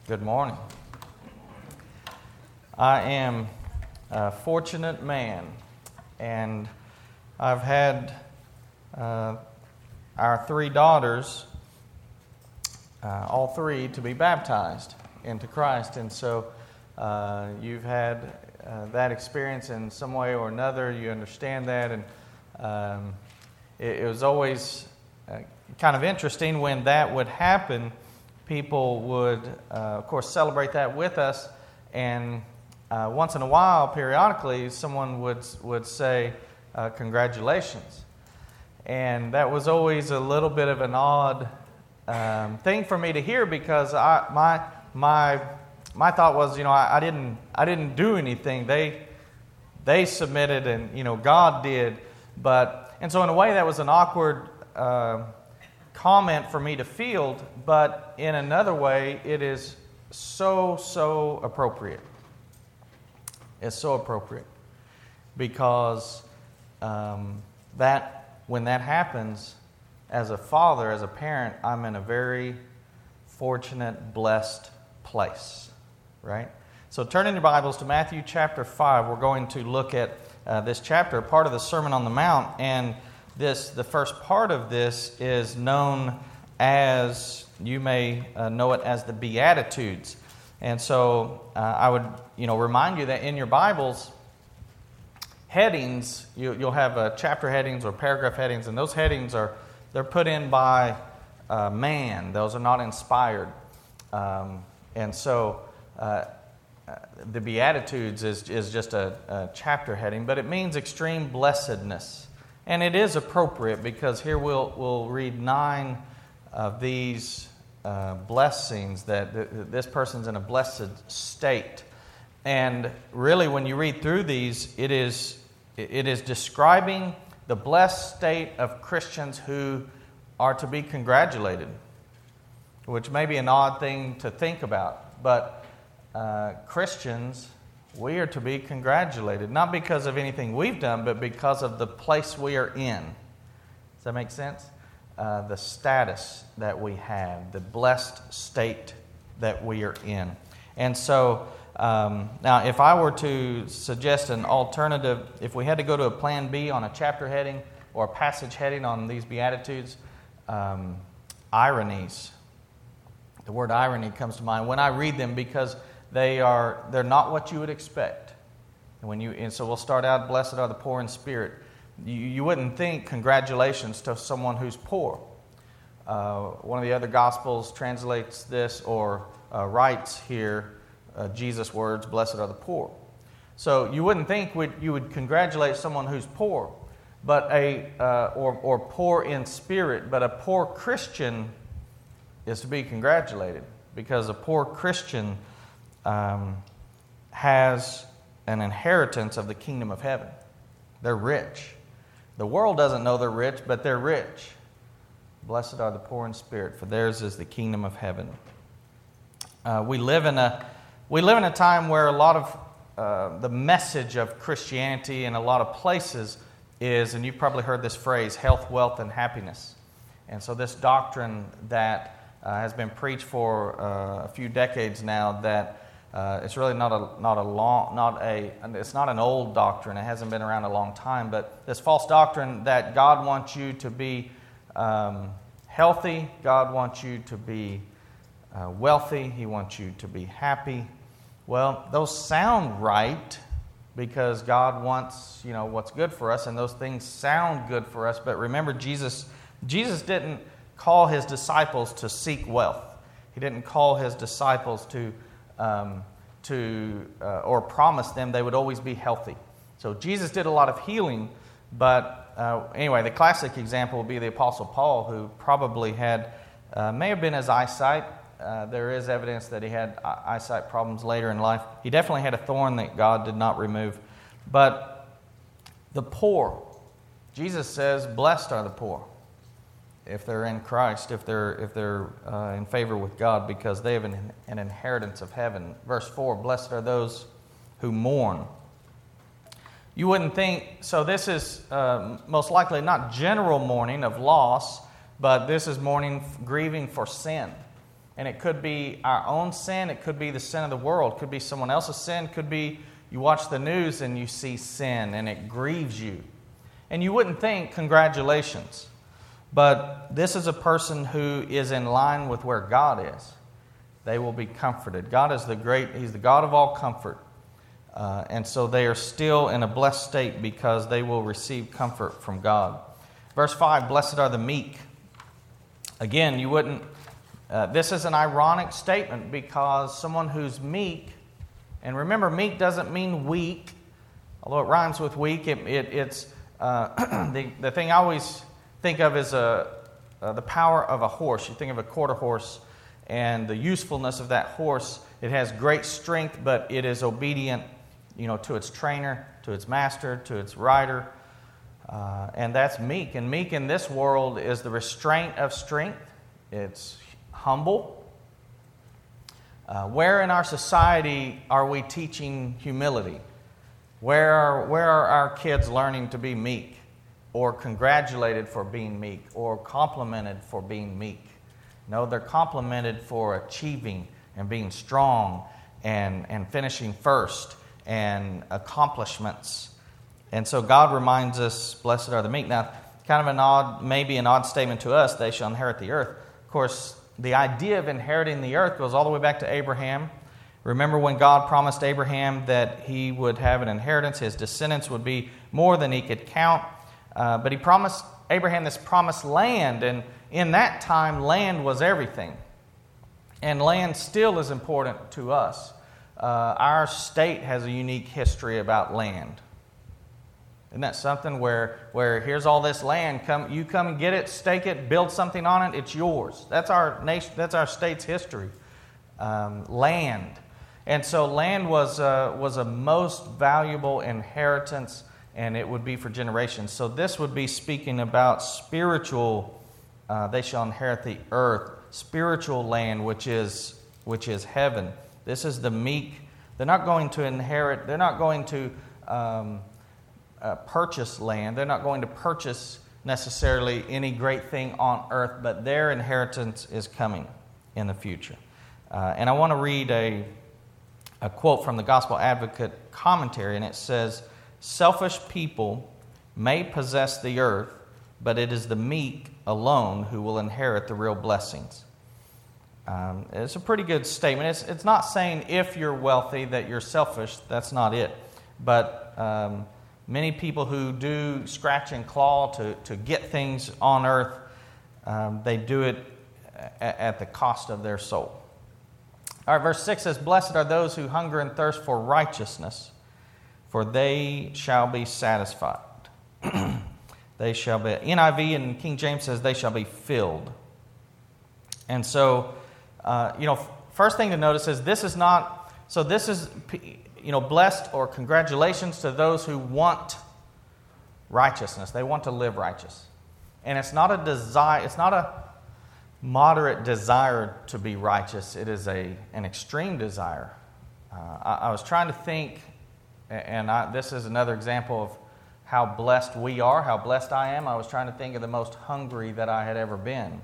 Good morning. I am a fortunate man, and I've had our three daughters, all three, to be baptized into Christ. And so you've had that experience in some way or another. You understand that, and it was always kind of interesting when that would happen. People would, of course, celebrate that with us, and once in a while, periodically, someone would say, congratulations. And that was always a little bit of an odd thing for me to hear, because my thought was, I didn't do anything. They submitted, and God did. And so in a way, that was an awkward comment for me to field, but in another way, it is so appropriate. It's so appropriate because when that happens, as a father, as a parent, I'm in a very fortunate, blessed place, right? So turn in your Bibles to Matthew chapter 5. We're going to look at this chapter, part of the Sermon on the Mount, and the first part of this is known as, you may know it as the Beatitudes. And so I would remind you that in your Bibles, headings, you'll have chapter headings or paragraph headings, and those headings they're put in by man. Those are not inspired. And so the Beatitudes is just a chapter heading, but it means extreme blessedness. And it is appropriate because here we'll read 9 of these blessings that this person's in a blessed state. And really, when you read through these, it is describing the blessed state of Christians who are to be congratulated, which may be an odd thing to think about, but Christians, we are to be congratulated, not because of anything we've done, but because of the place we are in. Does that make sense? The status that we have, the blessed state that we are in. And so, now if I were to suggest an alternative, if we had to go to a plan B on a chapter heading or a passage heading on these Beatitudes, ironies. The word irony comes to mind when I read them because they're not what you would expect. And so we'll start out, blessed are the poor in spirit. You wouldn't think congratulations to someone who's poor. One of the other Gospels translates this or writes here Jesus' words, blessed are the poor. So you wouldn't think you would congratulate someone who's poor, but or poor in spirit. But a poor Christian is to be congratulated because a poor Christian has an inheritance of the kingdom of heaven. They're rich. The world doesn't know they're rich, but they're rich. Blessed are the poor in spirit, for theirs is the kingdom of heaven. We live in a time where a lot of the message of Christianity in a lot of places is, and you've probably heard this phrase, health, wealth, and happiness. And so this doctrine that has been preached for a few decades now, that it's really it's not an old doctrine. It hasn't been around a long time, but this false doctrine that God wants you to be healthy, God wants you to be wealthy, He wants you to be happy. Well, those sound right because God wants what's good for us, and those things sound good for us. But remember, Jesus didn't call His disciples to seek wealth. He didn't call His disciples to or promise them they would always be healthy. So Jesus did a lot of healing, but anyway, the classic example would be the Apostle Paul, who probably may have been his eyesight. There is evidence that he had eyesight problems later in life. He definitely had a thorn that God did not remove. But the poor, Jesus says, blessed are the poor if they're in Christ, if they're in favor with God, because they have an inheritance of heaven. Verse 4, blessed are those who mourn. You wouldn't think, so this is most likely not general mourning of loss, but this is mourning, grieving for sin. And it could be our own sin. It could be the sin of the world. It could be someone else's sin. It could be you watch the news and you see sin and it grieves you. And you wouldn't think, congratulations. But this is a person who is in line with where God is. They will be comforted. God is He's the God of all comfort. And so they are still in a blessed state because they will receive comfort from God. Verse 5, blessed are the meek. Again, you wouldn't... this is an ironic statement because someone who's meek, and remember, meek doesn't mean weak, although it rhymes with weak. It's the thing I always think of is the power of a horse. You think of a quarter horse and the usefulness of that horse. It has great strength, but it is obedient, to its trainer, to its master, to its rider, and that's meek. And meek in this world is the restraint of strength. It's humble. Where in our society are we teaching humility? Where are our kids learning to be meek, or congratulated for being meek, or complimented for being meek? No, they're complimented for achieving and being strong and finishing first and accomplishments. And so God reminds us, blessed are the meek. Now, kind of maybe an odd statement to us, they shall inherit the earth. Of course, the idea of inheriting the earth goes all the way back to Abraham. Remember when God promised Abraham that he would have an inheritance, his descendants would be more than he could count. But he promised Abraham this promised land, and in that time, land was everything. And land still is important to us. Our state has a unique history about land. Isn't that something where here's all this land, you come and get it, stake it, build something on it, it's yours. That's our nation. That's our state's history. Land, and so land was a most valuable inheritance, and it would be for generations. So this would be speaking about spiritual. They shall inherit the earth, spiritual land, which is heaven. This is the meek. They're not going to inherit. They're not going to purchase land. They're not going to purchase necessarily any great thing on earth, but their inheritance is coming in the future. And I want to read a quote from the Gospel Advocate commentary, and it says, "Selfish people may possess the earth, but it is the meek alone who will inherit the real blessings." It's a pretty good statement. It's not saying if you're wealthy that you're selfish. That's not it. But many people who do scratch and claw to get things on earth, they do it at the cost of their soul. All right, verse 6 says, "Blessed are those who hunger and thirst for righteousness, for they shall be satisfied." They shall be, NIV and King James says, they shall be filled. And so, first thing to notice is this is, blessed or congratulations to those who want righteousness. They want to live righteous. And it's not a desire, it's not a moderate desire to be righteous. It is an extreme desire. I was trying to think, and this is another example of how blessed we are, how blessed I am. I was trying to think of the most hungry that I had ever been.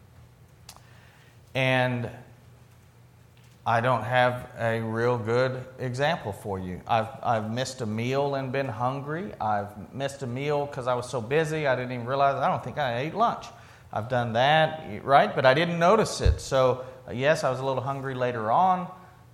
And I don't have a real good example for you. I've missed a meal and been hungry. I've missed a meal because I was so busy I didn't even realize I don't think I ate lunch. I've done that, right? But I didn't notice it. So, yes, I was a little hungry later on.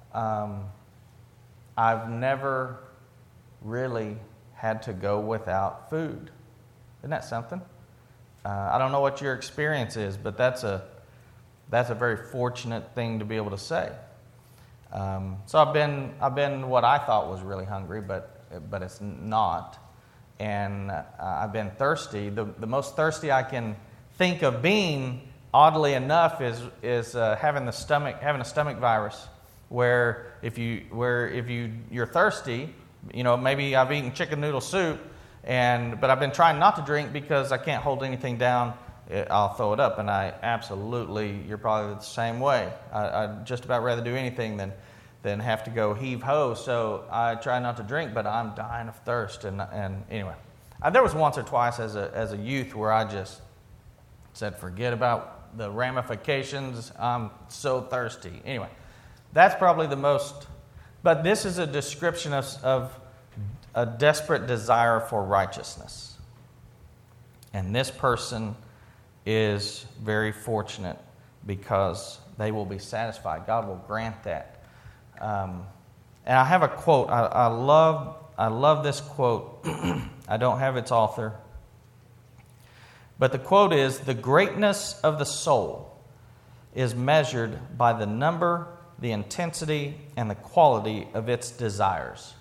I've never really had to go without food. Isn't that something? I don't know what your experience is, but that's a very fortunate thing to be able to say. So I've been what I thought was really hungry, but it's not, and I've been thirsty. The most thirsty I can think of being, oddly enough, is having a stomach virus, where if you're thirsty, maybe I've eaten chicken noodle soup, but I've been trying not to drink because I can't hold anything down. I'll throw it up, and you're probably the same way. I'd just about rather do anything than have to go heave-ho, so I try not to drink, but I'm dying of thirst. And anyway, there was once or twice as a youth where I just said, forget about the ramifications. I'm so thirsty. Anyway, that's probably the most, but this is a description of a desperate desire for righteousness. And this person is very fortunate because they will be satisfied. God will grant that. And I have a quote. I love this quote. I don't have its author. But the quote is, "The greatness of the soul is measured by the number, the intensity, and the quality of its desires."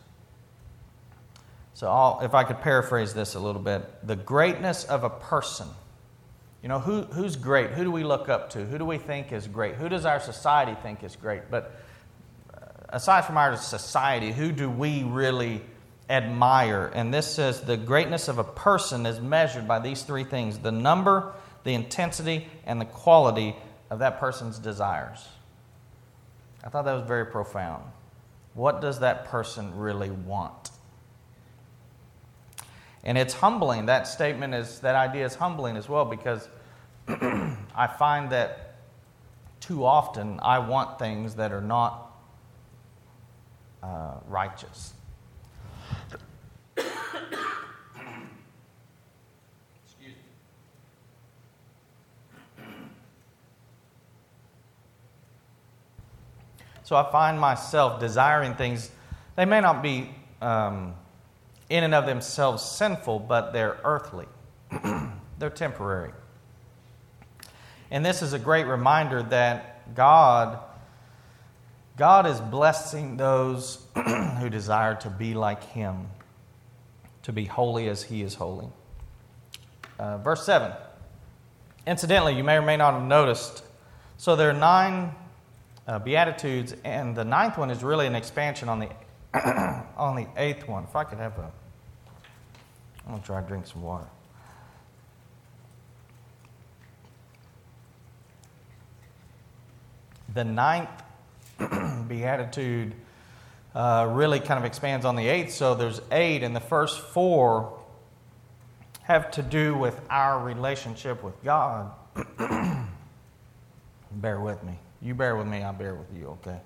So if I could paraphrase this a little bit, the greatness of a person. You know, who's great? Who do we look up to? Who do we think is great? Who does our society think is great? But aside from our society, who do we really admire? And this says the greatness of a person is measured by these three things: the number, the intensity, and the quality of that person's desires. I thought that was very profound. What does that person really want? And it's humbling. That idea is humbling as well, because I find that too often I want things that are not righteous. Excuse me. So I find myself desiring things. They may not be in and of themselves sinful, but they're earthly. They're temporary. And this is a great reminder that God is blessing those who desire to be like Him, to be holy as He is holy. Verse 7. Incidentally, you may or may not have noticed, so there are 9 Beatitudes, and the 9th one is really an expansion on the on the 8th one. If I could have I'm going to try to drink some water. The 9th Beatitude really kind of expands on the 8th, so there's 8, and the first 4 have to do with our relationship with God. Bear with me. You bear with me, I bear with you, okay?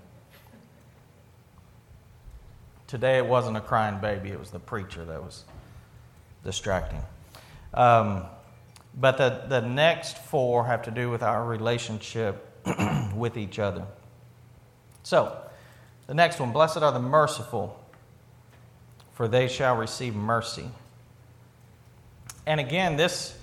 Today it wasn't a crying baby, it was the preacher that was distracting. But the next 4 have to do with our relationship with each other. So, the next one, blessed are the merciful, for they shall receive mercy. And again, this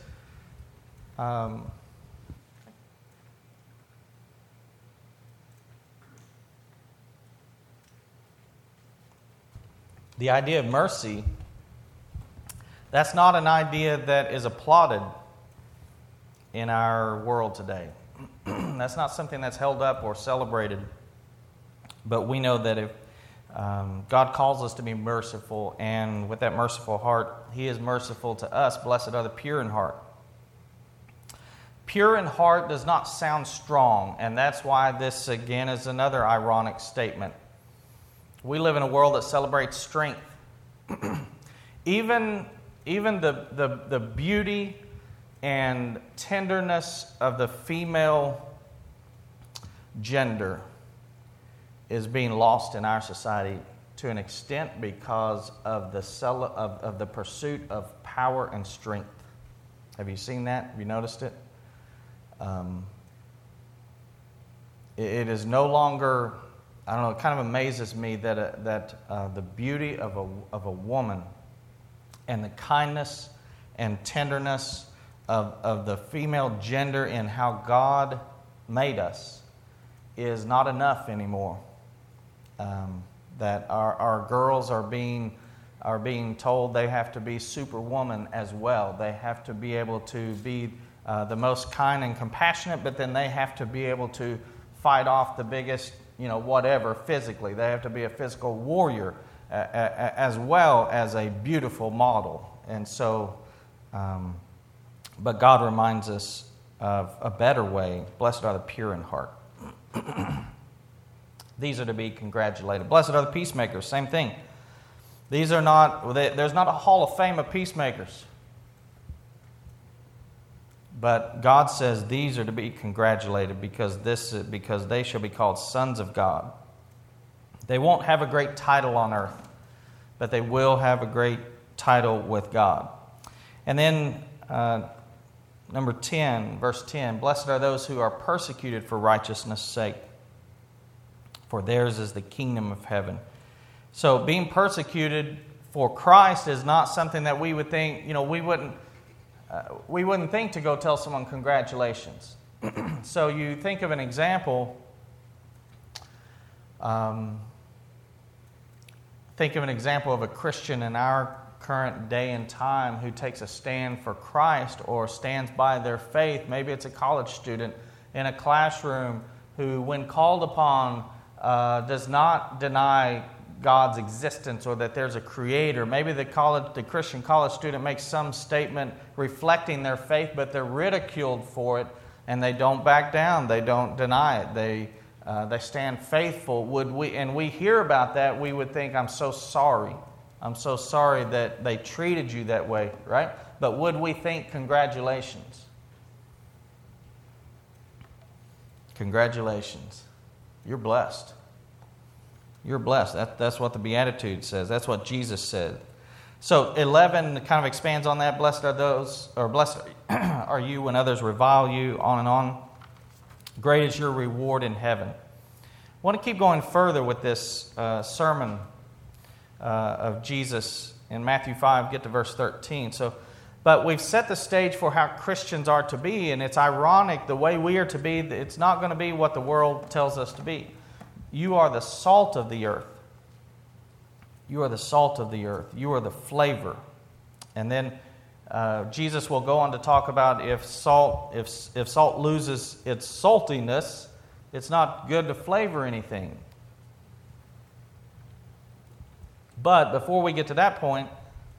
the idea of mercy, that's not an idea that is applauded in our world today. That's not something that's held up or celebrated. But we know that if God calls us to be merciful, and with that merciful heart, He is merciful to us. Blessed are the pure in heart. Pure in heart does not sound strong, and that's why this, again, is another ironic statement. We live in a world that celebrates strength. Even the beauty and tenderness of the female gender is being lost in our society to an extent because of the pursuit of power and strength. Have you seen that? Have you noticed it? It is no longer, I don't know, it kind of amazes me that the beauty of a woman and the kindness and tenderness of the female gender in how God made us is not enough anymore. That our girls are being told they have to be superwoman as well. They have to be able to be the most kind and compassionate, but then they have to be able to fight off the biggest, whatever physically. They have to be a physical warrior as well as a beautiful model. And so, but God reminds us of a better way. Blessed are the pure in heart. These are to be congratulated. Blessed are the peacemakers. Same thing. There's not a hall of fame of peacemakers. But God says these are to be congratulated because they shall be called sons of God. They won't have a great title on earth, but they will have a great title with God. And then number 10, verse 10, blessed are those who are persecuted for righteousness' sake, for theirs is the kingdom of heaven. So being persecuted for Christ is not something that we would think, we wouldn't think to go tell someone congratulations. So you think of an example. Think of an example of a Christian in our current day and time who takes a stand for Christ or stands by their faith. Maybe it's a college student in a classroom who, when called upon, does not deny God's existence or that there's a creator. Maybe the Christian college student makes some statement reflecting their faith, but they're ridiculed for it, and they don't back down. They don't deny it. They stand faithful. We hear about that, we would think, I'm so sorry. I'm so sorry that they treated you that way, right? But would we think congratulations? Congratulations. You're blessed. You're blessed. That's what the Beatitude says. That's what Jesus said. So 11 kind of expands on that. Blessed are you when others revile you, on and on. Great is your reward in heaven. I want to keep going further with this sermon of Jesus in Matthew 5. Get to verse 13. But we've set the stage for how Christians are to be, and it's ironic the way we are to be. It's not going to be what the world tells us to be. You are the salt of the earth. You are the salt of the earth. You are the flavor. And then Jesus will go on to talk about if salt loses its saltiness, it's not good to flavor anything. But before we get to that point,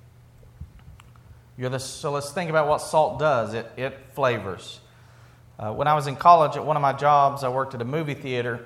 so let's think about what salt does. It flavors. When I was in college, at one of my jobs, I worked at a movie theater.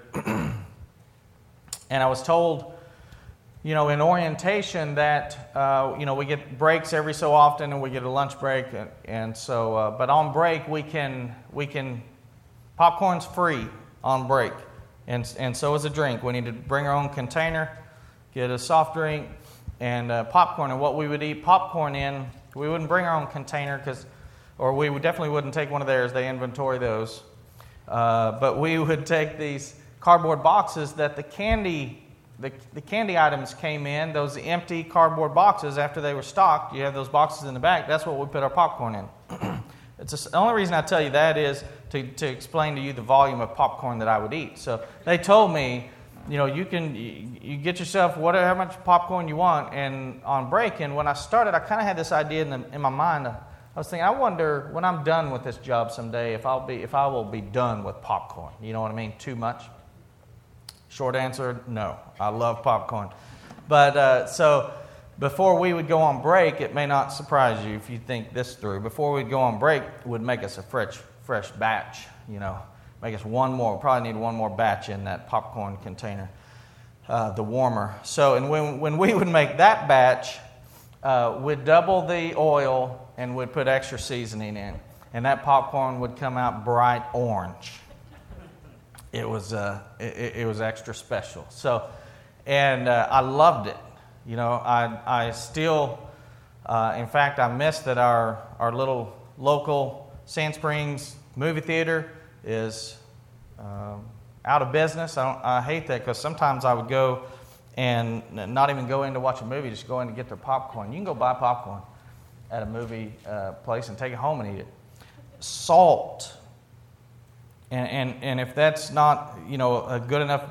And I was told, in orientation that, we get breaks every so often, and we get a lunch break. But on break, we can popcorn's free on break. And so is a drink. We need to bring our own container, get a soft drink, and popcorn. And what we would eat popcorn in, we wouldn't bring our own container, we definitely wouldn't take one of theirs. They inventory those. But we would take these cardboard boxes that the candy items came in, those empty cardboard boxes after they were stocked. You have those boxes in the back. That's what we put our popcorn in. The only reason I tell you that is to explain to you the volume of popcorn that I would eat. So they told me, you get yourself how much popcorn you want, and on break. And when I started, I kind of had this idea in my mind. I was thinking, I wonder when I'm done with this job someday if I will be done with popcorn. You know what I mean? Too much. Short answer, no. I love popcorn. But so before we would go on break, it may not surprise you if you think this through. Before we'd go on break, would make us a fresh batch, Make us one more. We'll probably need one more batch in that popcorn container, the warmer. So, and when we would make that batch, we'd double the oil and we'd put extra seasoning in. And that popcorn would come out bright orange. It was extra special. So, and I loved it. I still, in fact, I miss that our little local Sand Springs movie theater is out of business. I hate that because sometimes I would go and not even go in to watch a movie, just go in to get their popcorn. You can go buy popcorn at a movie place and take it home and eat it. Salt. And if that's not, a good enough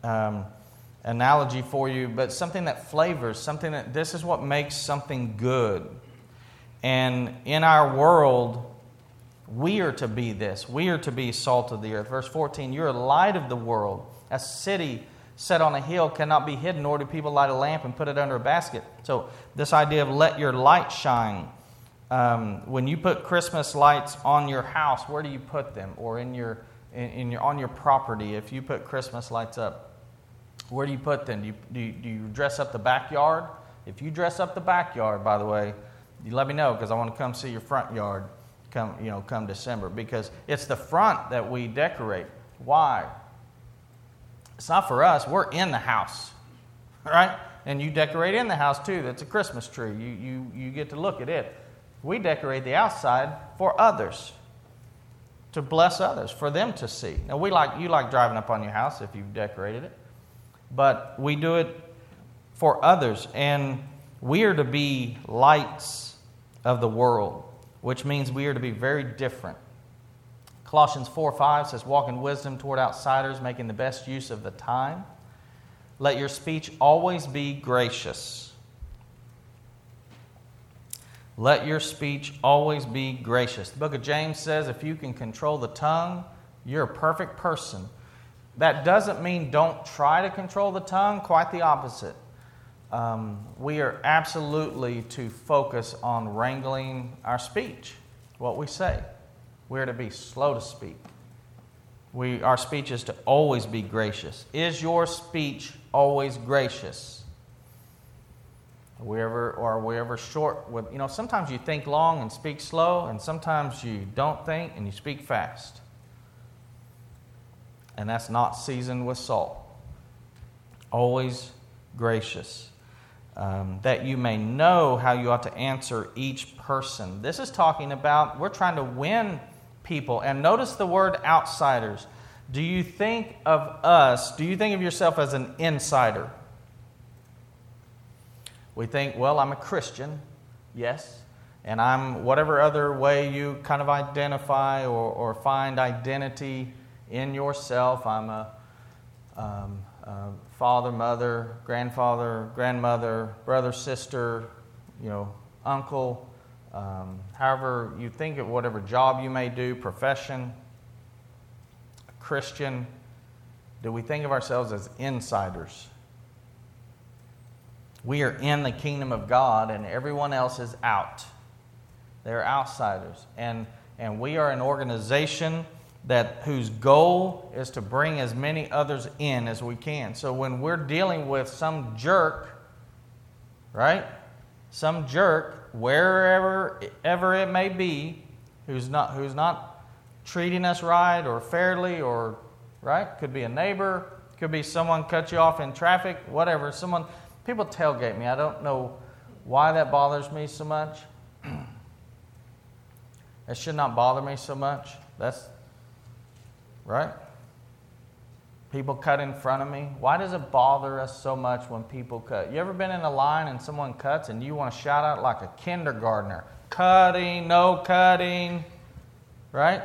analogy for you, but something that flavors, this is what makes something good. And in our world, we are to be this. We are to be salt of the earth. Verse 14, you're a light of the world. A city set on a hill cannot be hidden, nor do people light a lamp and put it under a basket. So this idea of let your light shine. When you put Christmas lights on your house, where do you put them? Or on your property, if you put Christmas lights up, where do you put them? Do you dress up the backyard? If you dress up the backyard, by the way, you let me know because I want to come see your front yard. come December, because it's the front that we decorate. Why? It's not for us. We're in the house, right? And you decorate in the house too. That's a Christmas tree. You get to look at it. We decorate the outside for others, to bless others, for them to see. Now you like driving up on your house if you've decorated it, but we do it for others, and we are to be lights of the world, which means we are to be very different. Colossians 4:5 says, "Walk in wisdom toward outsiders, making the best use of the time. Let your speech always be gracious." Let your speech always be gracious. The book of James says if you can control the tongue, you're a perfect person. That doesn't mean don't try to control the tongue, quite the opposite. We are absolutely to focus on wrangling our speech, what we say. We're to be slow to speak. Our speech is to always be gracious. Is your speech always gracious? Are we ever short with, sometimes you think long and speak slow, and sometimes you don't think and you speak fast. And that's not seasoned with salt. Always gracious. That you may know how you ought to answer each person. This is talking about, we're trying to win people. And notice the word outsiders. Do you think of yourself as an insider? We think, well, I'm a Christian, yes, and I'm whatever other way you kind of identify or find identity in yourself. I'm a father, mother, grandfather, grandmother, brother, sister, uncle, however you think of whatever job you may do, profession, a Christian. Do we think of ourselves as insiders? We are in the kingdom of God, and everyone else is out. They're outsiders. And we are an organization whose goal is to bring as many others in as we can. So when we're dealing with some jerk, right? Some jerk, wherever it may be, who's not treating us right or fairly, or right? Could be a neighbor, could be someone cut you off in traffic, whatever. People tailgate me. I don't know why that bothers me so much. It should not bother me so much. That's right. People cut in front of me. Why does it bother us so much when people cut? You ever been in a line and someone cuts and you want to shout out like a kindergartner? Cutting, no cutting. Right?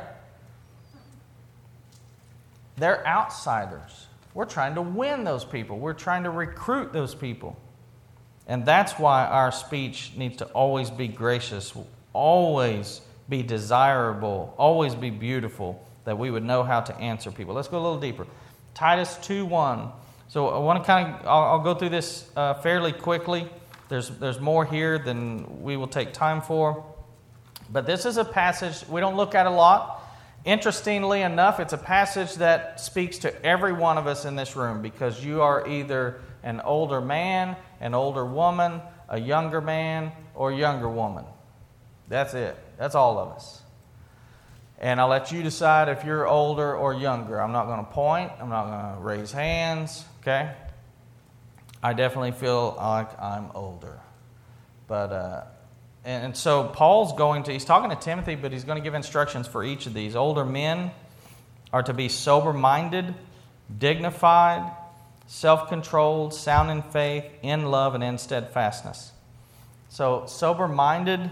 They're outsiders. We're trying to win those people. We're trying to recruit those people. And that's why our speech needs to always be gracious, always be desirable, always be beautiful, that we would know how to answer people. Let's go a little deeper. Titus 2:1. So I want to I'll go through this fairly quickly. There's more here than we will take time for. But this is a passage we don't look at a lot. Interestingly enough, it's a passage that speaks to every one of us in this room, because you are either an older man, an older woman, a younger man, or younger woman. That's it. That's all of us. And I'll let you decide if you're older or younger. I'm not going to point. I'm not going to raise hands. Okay? I definitely feel like I'm older. But And so Paul's he's talking to Timothy, but he's going to give instructions for each of these. Older men are to be sober-minded, dignified, self-controlled, sound in faith, in love, and in steadfastness. So sober-minded,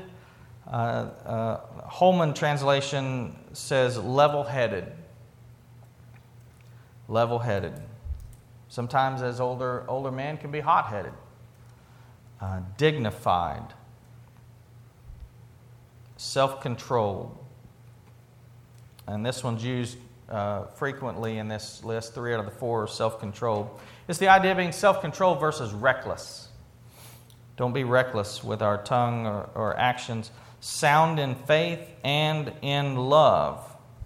Holman translation says level-headed. Level-headed. Sometimes as older men can be hot-headed. Dignified. Self-controlled. And this one's used frequently in this list. 3 out of the 4 are self-controlled. It's the idea of being self-controlled versus reckless. Don't be reckless with our tongue or actions. Sound in faith and in love.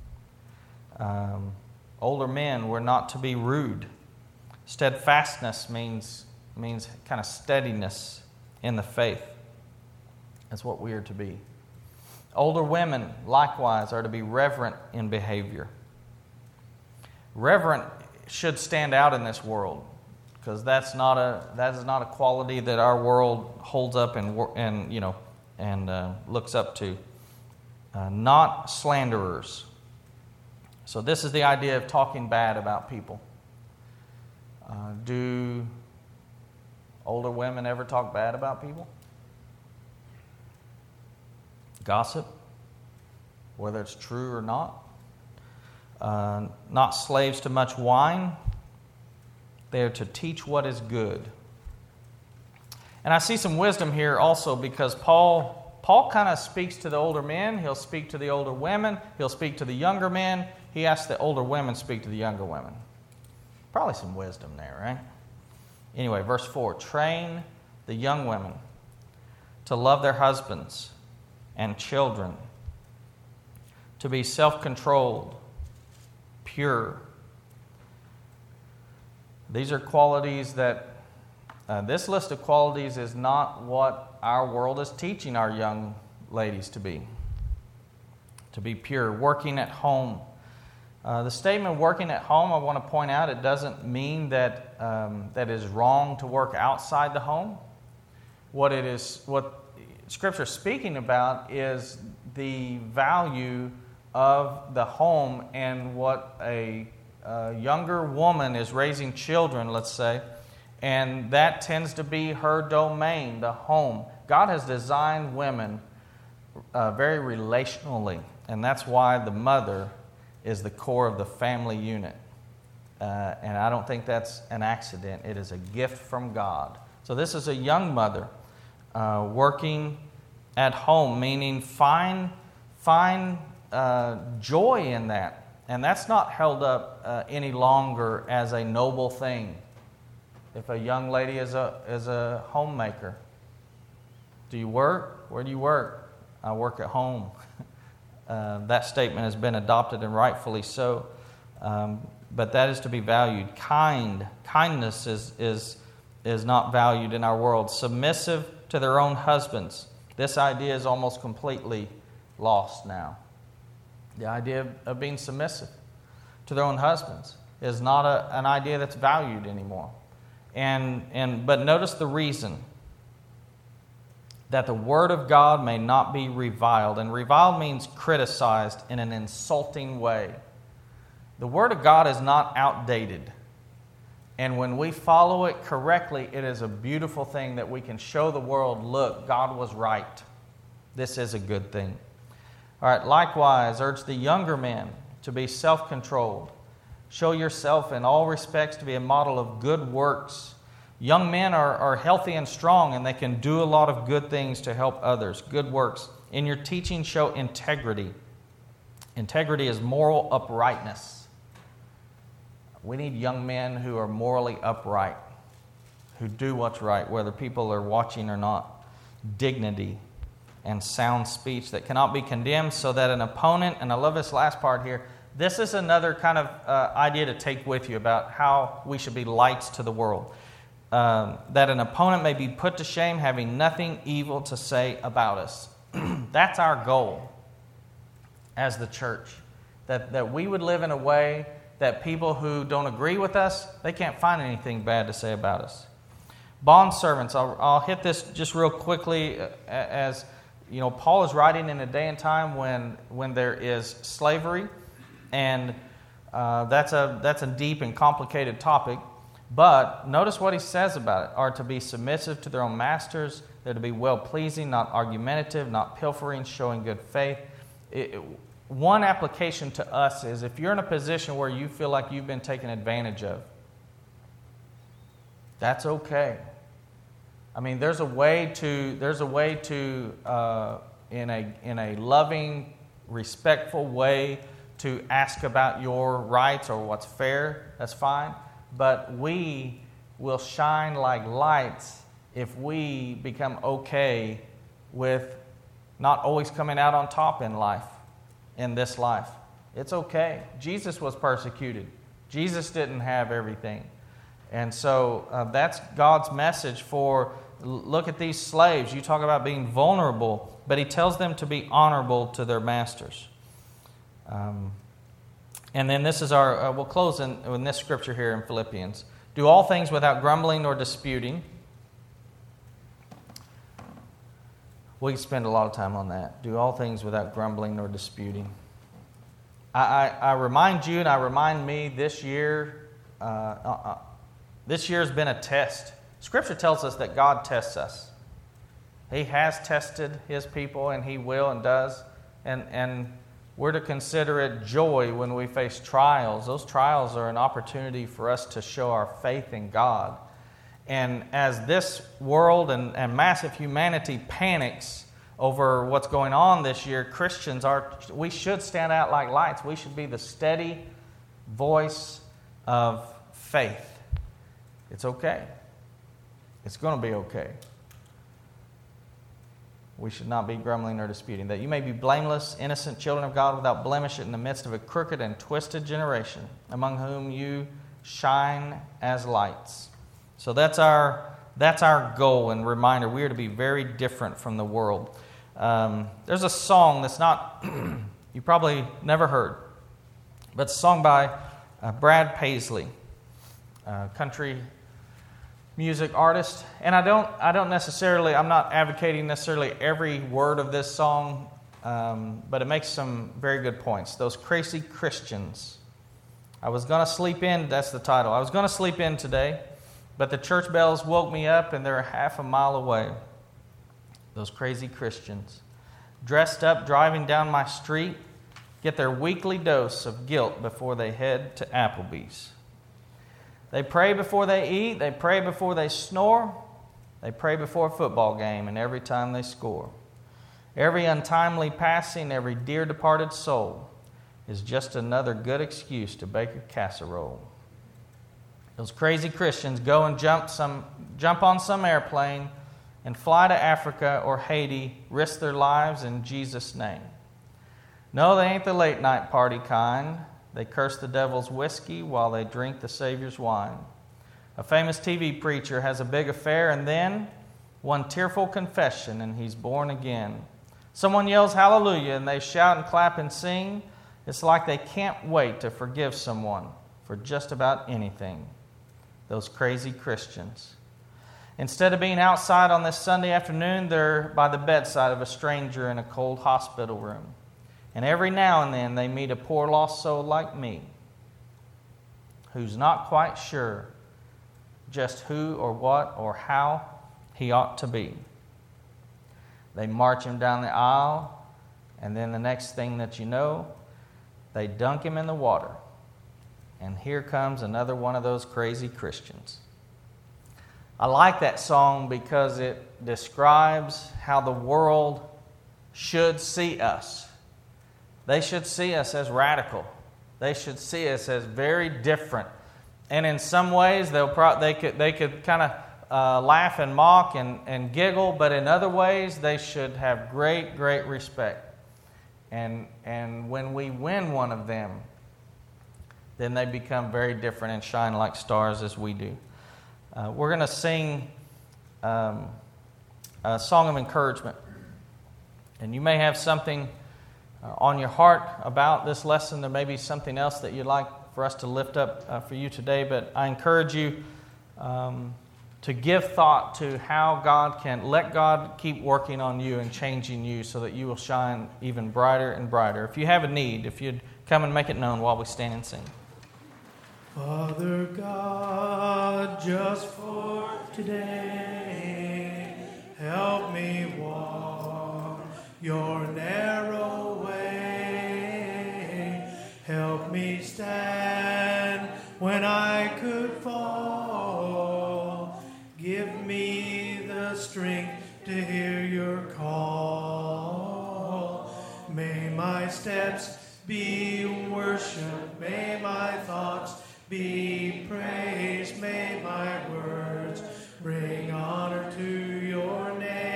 Older men, we're not to be rude. Steadfastness means kind of steadiness in the faith. That's what we are to be. Older women, likewise, are to be reverent in behavior. Reverent should stand out in this world, because that is not a quality that our world holds up and looks up to. Not slanderers. So this is the idea of talking bad about people. Do older women ever talk bad about people? Gossip, whether it's true or not. Not slaves to much wine. They are to teach what is good. And I see some wisdom here also, because Paul kind of speaks to the older men. He'll speak to the older women. He'll speak to the younger men. He asks the older women to speak to the younger women. Probably some wisdom there, right? Anyway, verse 4. Train the young women to love their husbands and children, to be self-controlled, pure. These are qualities that, this list of qualities is not what our world is teaching our young ladies to be. To be pure, working at home. The statement working at home, I want to point out, it doesn't mean that that is wrong to work outside the home. What Scripture is speaking about is the value of the home and what a younger woman is raising children, let's say, and that tends to be her domain, the home. God has designed women very relationally, and that's why the mother is the core of the family unit. And I don't think that's an accident. It is a gift from God. So this is a young mother working at home, meaning find joy in that. And that's not held up any longer as a noble thing. If a young lady is a homemaker, do you work? Where do you work? I work at home. That statement has been adopted, and rightfully so. But that is to be valued. Kindness is not valued in our world. Submissive to their own husbands. This idea is almost completely lost now. The idea of being submissive to their own husbands is not an idea that's valued anymore. But notice the reason: that the word of God may not be reviled. And reviled means criticized in an insulting way. The word of God is not outdated. And when we follow it correctly, it is a beautiful thing that we can show the world, look, God was right. This is a good thing. All right, likewise, urge the younger men to be self-controlled. Show yourself in all respects to be a model of good works. Young men are healthy and strong, and they can do a lot of good things to help others. Good works. In your teaching, show integrity. Integrity is moral uprightness. We need young men who are morally upright, who do what's right, whether people are watching or not. Dignity and sound speech that cannot be condemned, so that an opponent, and I love this last part here, this is another kind of idea to take with you about how we should be lights to the world. That an opponent may be put to shame, having nothing evil to say about us. That's our goal as the church. That we would live in a way that people who don't agree with us, they can't find anything bad to say about us. Bondservants, I'll hit this just real quickly. As you know, Paul is writing in a day and time when there is slavery, and that's a deep and complicated topic. But notice what he says about it: are to be submissive to their own masters. They're to be well-pleasing, not argumentative, not pilfering, showing good faith. One application to us is, if you're in a position where you feel like you've been taken advantage of, that's okay. I mean, there's a way to in a loving, respectful way to ask about your rights or what's fair. That's fine. But we will shine like lights if we become okay with not always coming out on top in this life. It's okay. Jesus was persecuted. Jesus didn't have everything. And so that's God's message for Look at these slaves. You talk about being vulnerable, but he tells them to be honorable to their masters. And then this is we'll close in this scripture here in Philippians. Do all things without grumbling or disputing. We spend a lot of time on that. Do all things without grumbling or disputing. I remind you and I remind me this year has been a test. Scripture tells us that God tests us. He has tested His people, and He will and does. And we're to consider it joy when we face trials. Those trials are an opportunity for us to show our faith in God. And as this world and massive humanity panics over what's going on this year, Christians we should stand out like lights. We should be the steady voice of faith. It's okay. It's going to be okay. We should not be grumbling or disputing, that you may be blameless, innocent children of God without blemish in the midst of a crooked and twisted generation, among whom you shine as lights. So that's our goal and reminder. We are to be very different from the world. There's a song that's not, you probably never heard, but it's a song by Brad Paisley, country music artist. And I'm not advocating necessarily every word of this song, but it makes some very good points. Those crazy Christians. I was going to sleep in, that's the title. I was going to sleep in today, but the church bells woke me up and they're half a mile away. Those crazy Christians. Dressed up, driving down my street, get their weekly dose of guilt before they head to Applebee's. They pray before they eat, they pray before they snore, they pray before a football game, and every time they score. Every untimely passing, every dear departed soul is just another good excuse to bake a casserole. Those crazy Christians go and jump on some airplane and fly to Africa or Haiti, risk their lives in Jesus' name. No, they ain't the late night party kind. They curse the devil's whiskey while they drink the Savior's wine. A famous TV preacher has a big affair and then one tearful confession and he's born again. Someone yells hallelujah and they shout and clap and sing. It's like they can't wait to forgive someone for just about anything. Those crazy Christians. Instead of being outside on this Sunday afternoon, they're by the bedside of a stranger in a cold hospital room. And every now and then they meet a poor lost soul like me who's not quite sure just who or what or how he ought to be. They march him down the aisle, and then the next thing that you know, they dunk him in the water. And here comes another one of those crazy Christians. I like that song because it describes how the world should see us. They should see us as radical. They should see us as very different. And in some ways, they could kind of laugh and mock and giggle, but in other ways, they should have great, great respect. And when we win one of them, then they become very different and shine like stars as we do. We're going to sing a song of encouragement. And you may have something on your heart about this lesson. There may be something else that you'd like for us to lift up for you today, but I encourage you to give thought to how let God keep working on you and changing you so that you will shine even brighter and brighter. If you have a need, if you'd come and make it known while we stand and sing. Father God, just for today, help me walk your narrow way. Help me stand when I could fall. Give me the strength to hear your call. May my steps be worship, may my thoughts be praise, may my words bring honor to your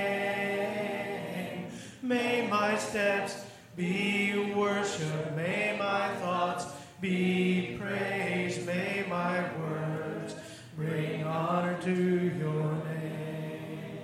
name. May my steps be worship, may my thoughts be praise, may my words bring honor to your name.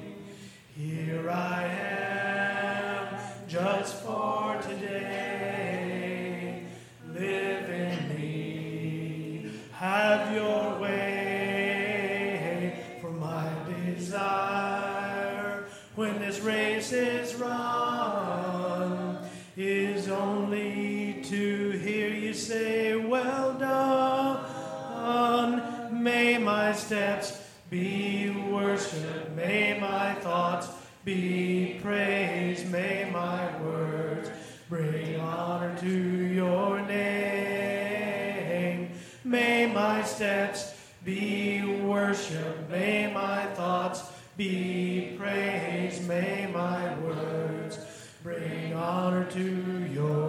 when this race is run is only to hear you say, well done. May my steps be worship, may my thoughts be praise, may my words bring honor to your name. May my steps be worship, may my thoughts be praise, may my words bring honor to your